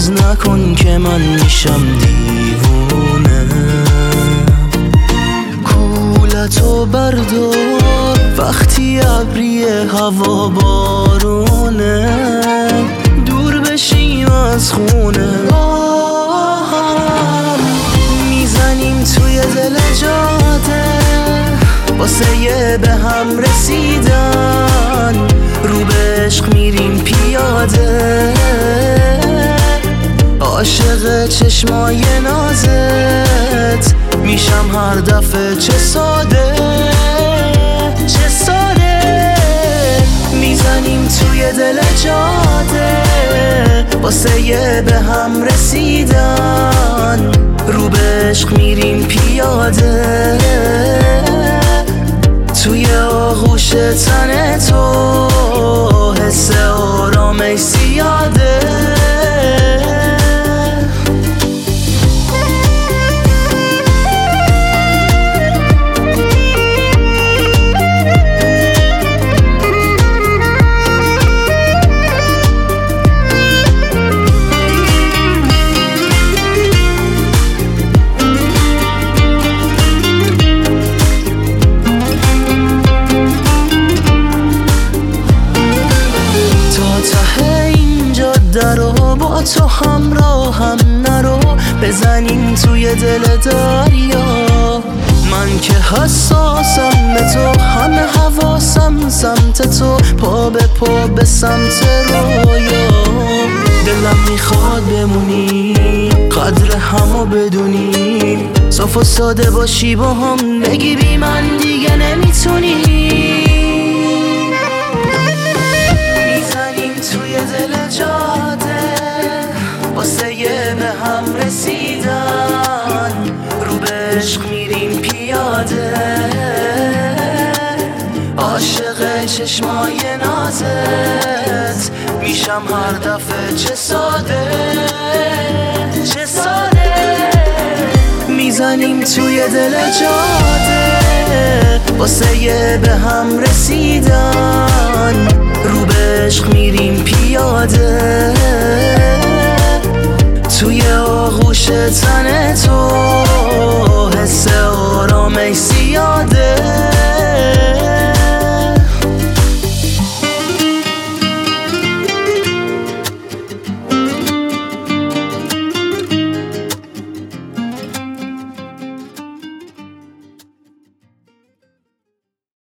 ناز نکن که من میشم دیوونه. کولتو بردار وقتی ابری هوا بارونه، دور بشیم از خونه. میزنیم توی دل جاده واسه یه به هم رسیدن، رو به عشق میریم پیاده، عاشق چشمای نازت میشم هر دفعه. چه ساده چه ساده، میزنیم توی دل جاده واسه یه به هم رسیدن، رو به عشق میریم پیاده، توی آغوش تن تو حس آرامش زیاده. درو با تو همراهم نرو، بزنیم توی دل دریا. من که حساسم به تو، همه حواسم سمت تو، پا به پا به سمت رویا. دلم میخواد بمونی، قدر همو بدونی، صاف و ساده باشی با هم، بگی بی من دیگه نمیتونی. میزنیم توی دل جاده واسه یه به هم رسیدن، رو به عشق میریم پیاده، عاشق چشمای نازت میشم هر دفعه. چه ساده چه ساده، میزنیم توی دل جاده واسه یه به هم رسیدن، رو به عشق میریم پیاده، توی آغوش تن